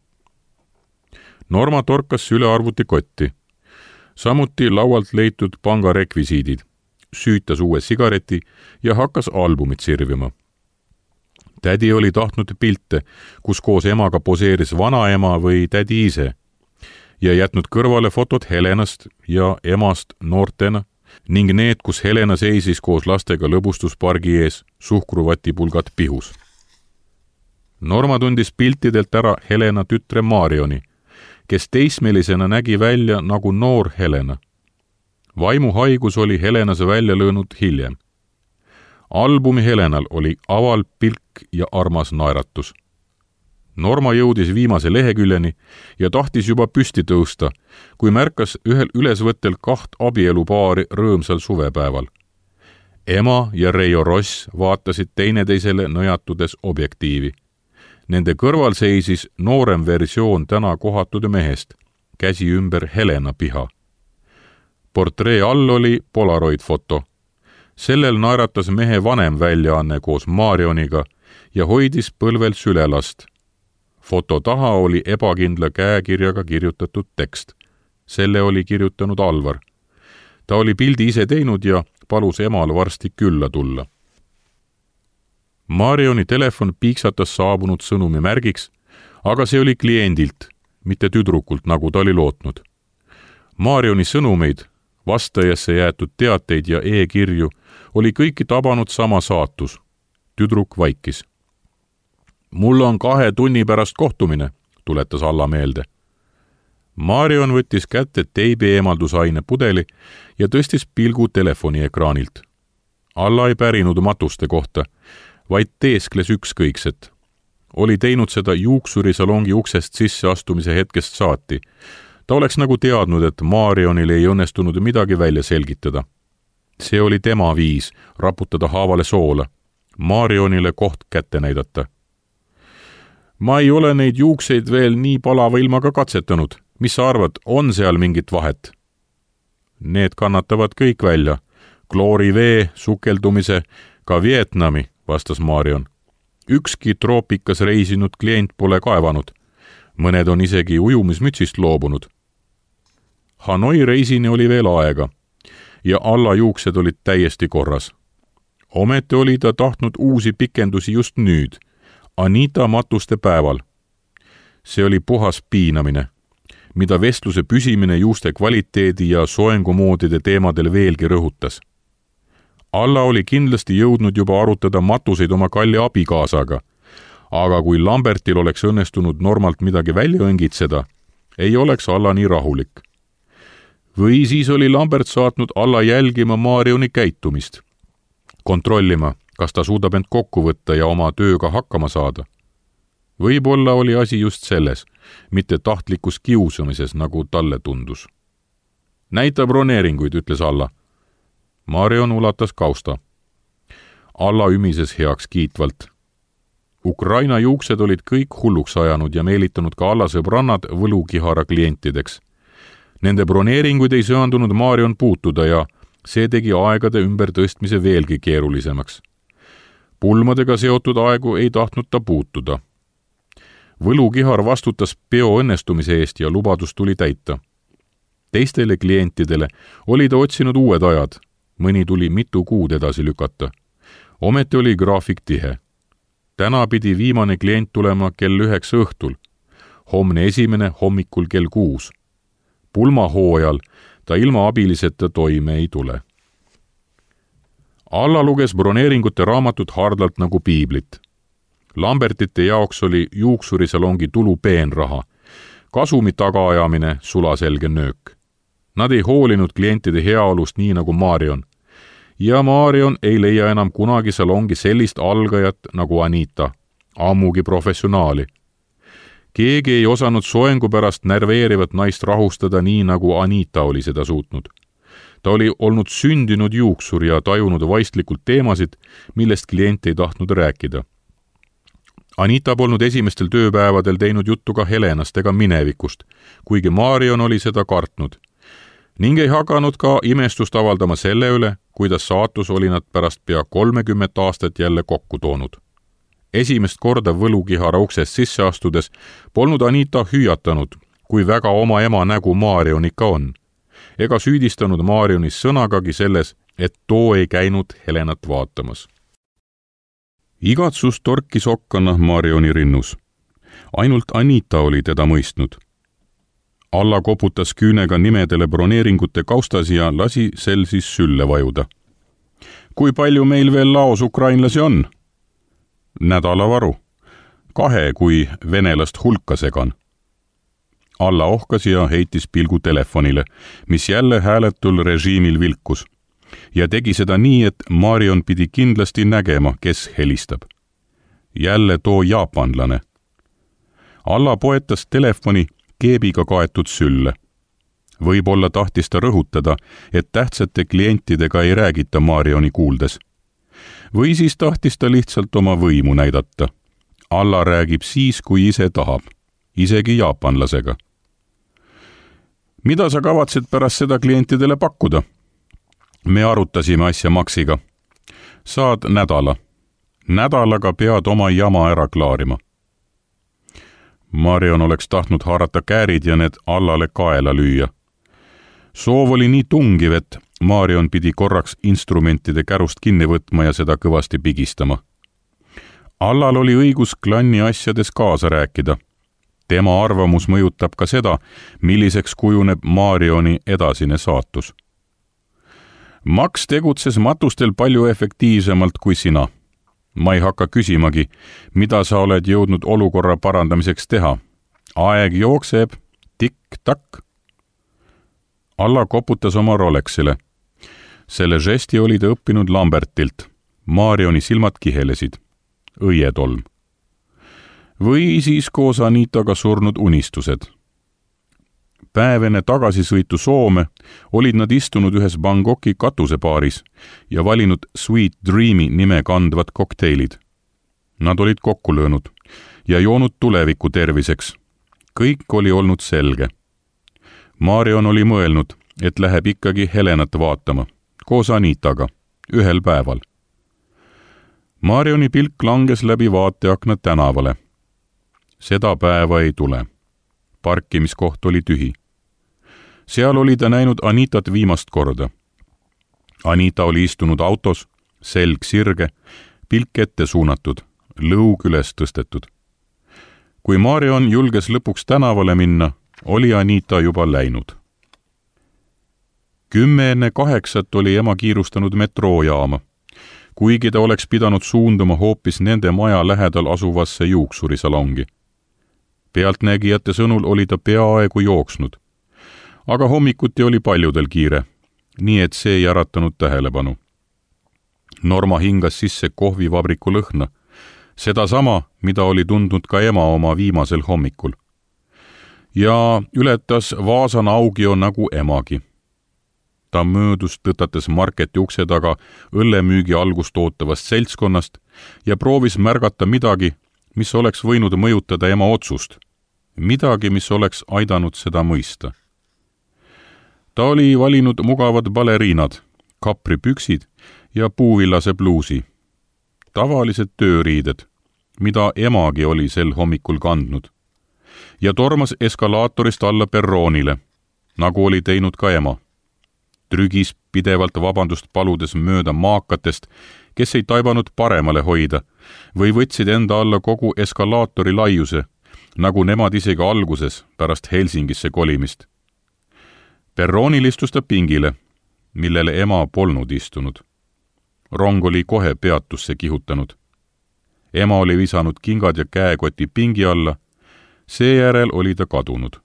Norma torkas sülearvuti kotti. Samuti laualt leitud pangarekvisiidid, süütas uue sigareti ja hakkas albumit sirvima. Tädi oli tahtnud pilte, kus koos emaga poseeris vanaema või tädi ise ja jätnud kõrvale fotod Helenast ja emast noortena ning need, kus Helena seisis koos lastega lõbustuspargi ees suhkruvatipulgad pihus. Norma tundis piltidelt ära Helena tütre Marioni, kes teismelisena nägi välja nagu noor Helena. Vaimuhaigus oli Helenas välja lõõnud hiljem. Albumi Helenal oli aval pilk ja armas naeratus. Norma jõudis viimase leheküljeni ja tahtis juba püsti tõusta, kui märkas ühel ülesvõttel kaht abielupaari rõõmsal suvepäeval. Ema ja Reijo Ross vaatasid teineteisele nõjatudes objektiivi. Nende kõrval seisis noorem versioon täna kohatud mehest, käsi ümber Helena piha. Portree all oli Polaroid foto. Sellel naeratas mehe vanem väljaanne koos Marioniga ja hoidis põlvel sülelast. Foto taha oli ebakindla käekirjaga kirjutatud tekst. Selle oli kirjutanud Alvar. Ta oli pildi ise teinud ja palus emal varsti külla tulla. Marioni telefon piiksatas saabunud sõnumi märgiks, aga see oli kliendilt, mitte tüdrukult, nagu ta oli lootnud. Marioni sõnumeid, vastajasse jäetud teateid ja e-kirju oli kõiki tabanud sama saatus. Tüdruk vaikis. Mul on kahe tunni pärast kohtumine, tuletas Alla meelde. Marion võttis kätte teibi eemaldusaine pudeli ja tõstis pilgu telefoni ekraanilt. Alla ei pärinud matuste kohta, vaid teeskles ükskõikset. Oli teinud seda juuksurisalongi uksest sisseastumise hetkest saati. Ta oleks nagu teadnud, et Marionil ei õnnestunud midagi välja selgitada. See oli tema viis raputada haavale soola, Marionile koht kätte näidata. Ma ei ole neid juukseid veel nii palava ilmaga katsetanud. Mis sa arvad, on seal mingit vahet? Need kannatavad kõik välja. Kloorivee, sukeldumise, ka Vietnami, vastas Marion. Ükski troopikas reisinud klient pole kaevanud. Mõned on isegi ujumismütsist loobunud. Hanoi reisini oli veel aega ja Alla juuksed olid täiesti korras. Ometi oli ta tahtnud uusi pikendusi just nüüd, Anita matuste päeval. See oli puhas piinamine, mida vestluse püsimine juuste kvaliteedi ja soengumoodide teemadel veelgi rõhutas. Alla oli kindlasti jõudnud juba arutada matuseid oma kalli abikaasaga, aga kui Lambertil oleks õnnestunud normalt midagi välja õngitseda, ei oleks Alla nii rahulik. Või siis oli Lambert saatnud Alla jälgima Marioni käitumist, kontrollima, kas ta suudab end kokku võtta ja oma tööga hakkama saada. Võib-olla oli asi just selles, mitte tahtlikus kiusamises, nagu talle tundus. Näita broneeringuid, ütles Alla. Marion ulatas kausta. Alla ümises heaks kiitvalt. Ukraina juuksed olid kõik hulluks ajanud ja meelitanud ka Alla sõbrannad võlukihara klientideks. Nende broneeringuid ei söandunud Marion puutuda ja see tegi aegade ümbertõstmise veelgi keerulisemaks. Pulmadega seotud aegu ei tahtnud ta puutuda. Võlukihar vastutas peo õnnestumise eest ja lubadus tuli täita. Teistele klientidele oli ta otsinud uued ajad, mõni tuli mitu kuud edasi lükata. Ometi oli graafik tihe. Täna pidi viimane klient tulema kell üheksa õhtul, homne esimene hommikul kell kuus. Pulmahoojal ta ilma abiliseta toime ei tule. Alla luges broneeringute raamatut hardlalt nagu piiblit. Lambertite jaoks oli juuksurisalongi tulu peenraha, kasumi tagaajamine sulaselge nöök. Nad ei hoolinud klientide heaolust nii nagu Marion. Ja Marion ei leia enam kunagi salongi sellist algajat nagu Anita, ammugi professionaali. Keegi ei osanud soengu pärast närveerivat naist rahustada nii nagu Anita oli seda suutnud. Ta oli olnud sündinud juuksur ja tajunud vaistlikult teemasid, millest klient ei tahtnud rääkida. Anita polnud esimestel tööpäevadel teinud juttu ka Helenast ega minevikust, kuigi Marion oli seda kartnud, ning ei hakanud ka imestust avaldama selle üle, kuidas saatus oli nad pärast pea kolmekümmet aastat jälle kokku toonud. Esimest korda võlukihara uksest sisse astudes polnud Anita hüüatanud, kui väga oma ema nägu Marion ikka on, ega süüdistanud Marionis sõnagagi selles, et too ei käinud Helenat vaatamas. Igatsus torkis okkana Marioni rinnus. Ainult Anita oli teda mõistnud. Alla koputas küünega nimedele broneeringute kaustas ja lasi sel siis sülle vajuda. Kui palju meil veel laos ukrainlasi on? Nädalavaru. Kahe, kui venelast hulka segan. Alla ohkas ja heitis pilgu telefonile, mis jälle hääletul režiimil vilkus. Ja tegi seda nii, et Marion pidi kindlasti nägema, kes helistab. Jälle too jaapanlane. Alla poetas telefoni keebiga kaetud sülle. Võib-olla tahtis ta rõhutada, et tähtsate klientidega ei räägita Marioni kuuldes. Või siis tahtis ta lihtsalt oma võimu näidata. Alla räägib siis, kui ise tahab, isegi jaapanlasega. Mida sa kavatsed pärast seda klientidele pakkuda? Me arutasime asja Maxiga. Saad nädala. Nädalaga pead oma jama ära klaarima. Marion oleks tahtnud haarata käärid ja need Allale kaela lüüa. Soov oli nii tungiv, et Marion pidi korraks instrumentide kärust kinni võtma ja seda kõvasti pigistama. Allal oli õigus klanni asjades kaasa rääkida. Tema arvamus mõjutab ka seda, milliseks kujuneb Marioni edasine saatus. Max tegutses matustel palju efektiivsemalt kui sina. Ma ei hakka küsimagi, mida sa oled jõudnud olukorra parandamiseks teha. Aeg jookseb, tikk-takk. Alla koputas oma Rolexile. Selle žesti oli ta õppinud Lambertilt. Marioni silmad kihelesid. Õietolm. Või siis koos Anitaga surnud unistused. Päev enne tagasisõitu Soome olid nad istunud ühes Bangkoki katusepaaris ja valinud Sweet Dreami nime kandvad kokteilid. Nad olid kokku löönud ja joonud tuleviku terviseks. Kõik oli olnud selge. Marion oli mõelnud, et läheb ikkagi Helenat vaatama, koos Anitaga, ühel päeval. Marioni pilk langes läbi vaateakna tänavale. Seda päeva ei tule. Parkimiskoht oli tühi. Seal oli ta näinud Anitat viimast korda. Anita oli istunud autos, selg sirge, pilk ette suunatud, lõug üles tõstetud. Kui Marion julges lõpuks tänavale minna, oli Anita juba läinud. Kümme enne kaheksat oli ema kiirustanud metroojaama, kuigi ta oleks pidanud suunduma hoopis nende maja lähedal asuvasse juuksurisalongi. Pealtnägijate sõnul oli ta peaaegu jooksnud. Aga hommikuti oli paljudel kiire, nii et see ei äratanud tähelepanu. Norma hingas sisse kohvivabriku lõhna, seda sama, mida oli tundnud ka ema oma viimasel hommikul. Ja ületas Vaasan Augio nagu emagi. Ta möödus tõtates marketi ukse taga õllemüügi algust ootavast seltskonnast ja proovis märgata midagi, mis oleks võinud mõjutada ema otsust, midagi, mis oleks aidanud seda mõista. Ta oli valinud mugavad baleriinad, kapripüksid ja puuvillase bluusi. Tavalised tööriided, mida emagi oli sel hommikul kandnud. Ja tormas eskalaatorist alla perroonile, nagu oli teinud ka ema. Trügis pidevalt vabandust paludes mööda maakatest, kes ei taibanud paremale hoida või võtsid enda alla kogu eskalaatori laiuse, nagu nemad isegi alguses pärast Helsingisse kolimist. Perroonil istus ta pingile, millele ema polnud istunud. Rong oli kohe peatusse kihutanud. Ema oli visanud kingad ja käekoti pingi alla, seejärel oli ta kadunud.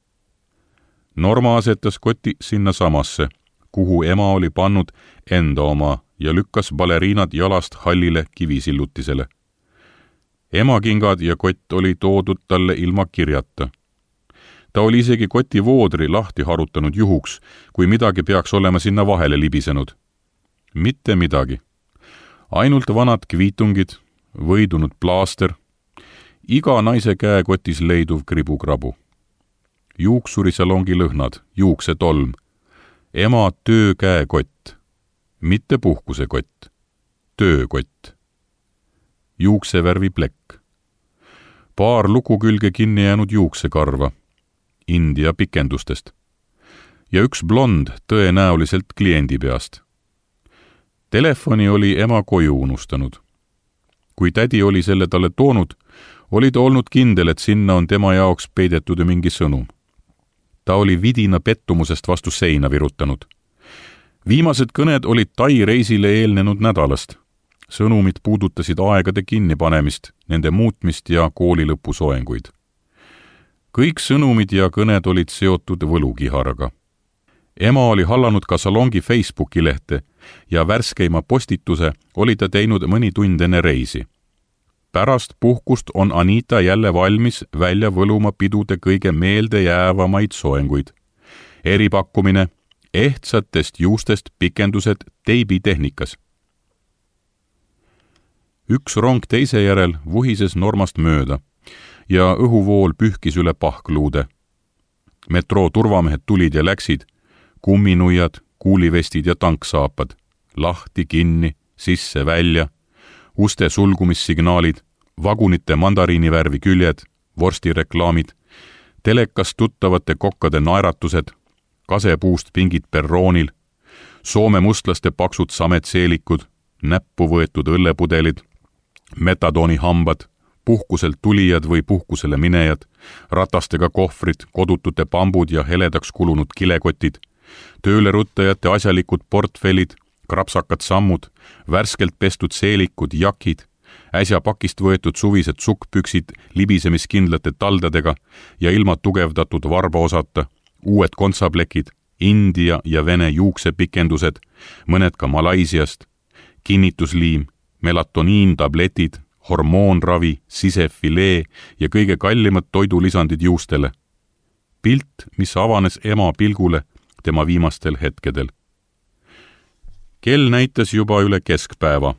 Norma asetas koti sinna samasse, kuhu ema oli pannud enda oma ja lükkas baleriinad jalast hallile kivisillutisele. Ema kingad ja kott oli toodud talle ilma kirjata. Ta oli isegi koti voodri lahti harutanud juhuks, kui midagi peaks olema sinna vahele libisenud. Mitte midagi. Ainult vanad kviitungid, võidunud plaaster, iga naise käekotis leiduv kribukrabu. Juuksurisalongi lõhnad, juuksetolm, ema töökäekott, mitte puhkusekott, töökott. Juuksevärvi plekk. Paar luku külge kinni jäänud juuksekarva, India pikendustest. Ja üks blond tõenäoliselt kliendi peast. Telefoni oli ema koju unustanud. Kui tädi oli selle talle toonud, oli ta olnud kindel, et sinna on tema jaoks peidetud mingi sõnum. Ta oli vidina pettumusest vastu seina virutanud. Viimased kõned olid Tai reisile eelnenud nädalast. Sõnumid puudutasid aegade kinnipanemist, nende muutmist ja kooli lõpusoenguid. Kõik sõnumid ja kõned olid seotud võlukiharaga. Ema oli hallanud ka salongi Facebooki lehte ja värskeima postituse oli ta teinud mõni tund enne reisi. Pärast puhkust on Anita jälle valmis välja võluma pidude kõige meeldejäävamaid soenguid. Eripakkumine, ehtsatest juustest pikendused teibitehnikas. Üks rong teise järel vuhises Normast mööda ja õhuvool pühkis üle pahkluude. Metroo turvamehed tulid ja läksid, kumminuiad, kuulivestid ja tanksaapad, lahti, kinni, sisse, välja, uste sulgumissignaalid, vagunite mandariinivärvi küljed, vorstireklaamid, telekas tuttavate kokkade naeratused, kasepuust pingid perroonil, Soome mustlaste paksud sametseelikud, näppu võetud õllepudelid, metadoonihambad, puhkuselt tulijad või puhkusele minejad, ratastega kohvrid, kodutute pambud ja heledaks kulunud kilekotid, tööle ruttajate asjalikud portfellid, krapsakad sammud, värskelt pestud seelikud, jakid, äsja pakist võetud suvised sukkpüksid libisemiskindlate taldadega ja ilma tugevdatud varbaosata, uued kontsaplekid, India ja Vene juuksepikendused, mõned ka Malaisiast, kinnitusliim, melatoniintabletid, hormoonravi, sisefilee ja kõige kallimad toidulisandid juustele. Pilt, mis avanes ema pilgule tema viimastel hetkedel. Kell näitas juba üle keskpäeva.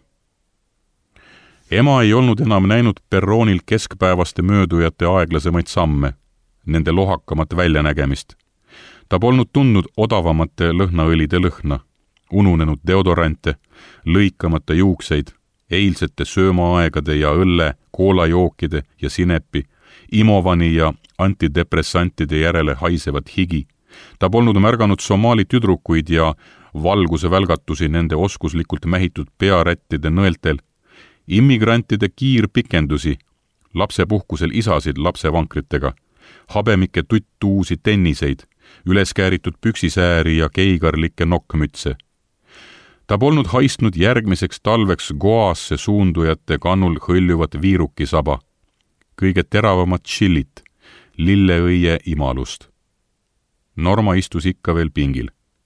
Ema ei olnud enam näinud perroonil keskpäevaste möödujate aeglasemaid samme, nende lohakamat väljanägemist. Ta polnud tundnud odavamate lõhnaõlide lõhna, ununenud deodorante, lõikamata juukseid, eilsete söömaaegade ja õlle, koolajookide ja sinepi, imovani ja antidepressantide järele haisevat higi. Ta polnud märganud somaali tüdrukuid ja valguse välgatusi nende oskuslikult mähitud pearättide nõeltel, immigrantide kiirpikendusi, lapsepuhkusel isasid lapsevankritega, habemike tuttuusi tenniseid, üleskääritud püksisääri ja keigarlikke nokkmütse. Ta polnud haistnud järgmiseks talveks Goasse suundujate kannul hõljuvat viirukisaba, kõige teravamat chillit, lilleõie imalust. Norma istus ikka veel pingil.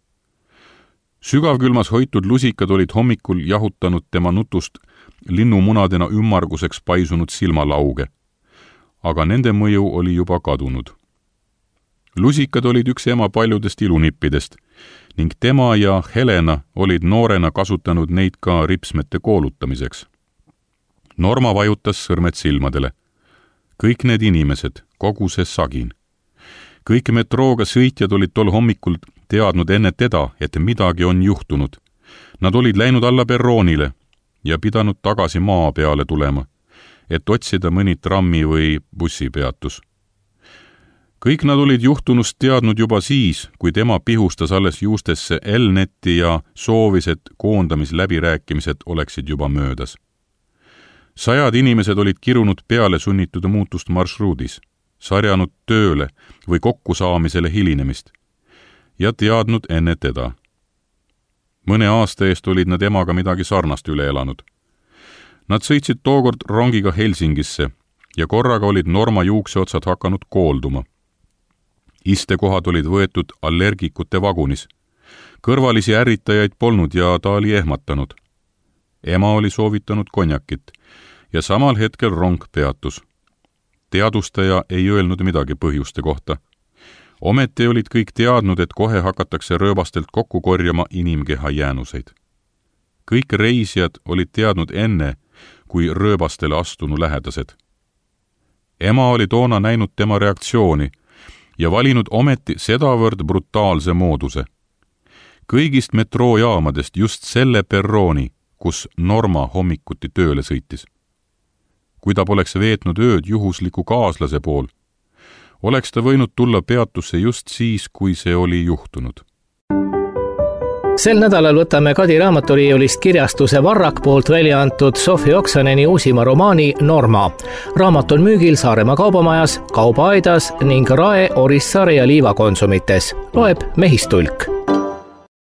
Sügavkülmas hoitud lusikad olid hommikul jahutanud tema nutust linnumunadena ümmarguseks paisunud silmalauge, aga nende mõju oli juba kadunud. Lusikad olid üks ema paljudest ilunippidest ning tema ja Helena olid noorena kasutanud neid ka ripsmete koolutamiseks. Norma vajutas sõrmed silmadele. Kõik need inimesed, kogu see sagin. Kõik metrooga sõitjad olid tol hommikul teadnud enne teda, et midagi on juhtunud. Nad olid läinud alla perroonile ja pidanud tagasi maa peale tulema, et otsida mõni trammi või bussipeatus. Kõik nad olid juhtunust teadnud juba siis, kui tema pihustas alles juustesse Elnetti ja soovis, et koondamisläbirääkimised oleksid juba möödas. Sajad inimesed olid kirunud peale sunnitud muutust marsruudis, sarjanud tööle või kokkusaamisele hilinemist ja teadnud enne teda. Mõne aasta eest olid nad emaga midagi sarnast üle elanud. Nad sõitsid tookord rongiga Helsingisse ja korraga olid Norma juukseotsad hakanud koolduma. Istekohad olid võetud allergikute vagunis. Kõrvalisi ärritajaid polnud ja ta oli ehmatanud. Ema oli soovitanud konjakit ja samal hetkel rong peatus. Teadustaja ei öelnud midagi põhjuste kohta. Ometi olid kõik teadnud, et kohe hakatakse rööbastelt kokku korjama inimkeha jäänuseid. Kõik reisijad olid teadnud enne, kui rööbastele astunu lähedased. Ema oli toona näinud tema reaktsiooni ja valinud ometi sedavõrd brutaalse mooduse. Kõigist metroojaamadest just selle perrooni, kus Norma hommikuti tööle sõitis. Kui ta poleks veetnud ööd juhusliku kaaslase pool, oleks ta võinud tulla peatusse just siis, kui see oli juhtunud. Sel nädalal võtame Kadi raamaturiiulist kirjastuse Varrak poolt välja antud Sofi Oksaneni uusima romaani Norma. Raamat on müügil Saaremaa kaubamajas, Kaubaaedas ning Rae, Orissaare ja Liiva konsumites. Loeb Mehistulk.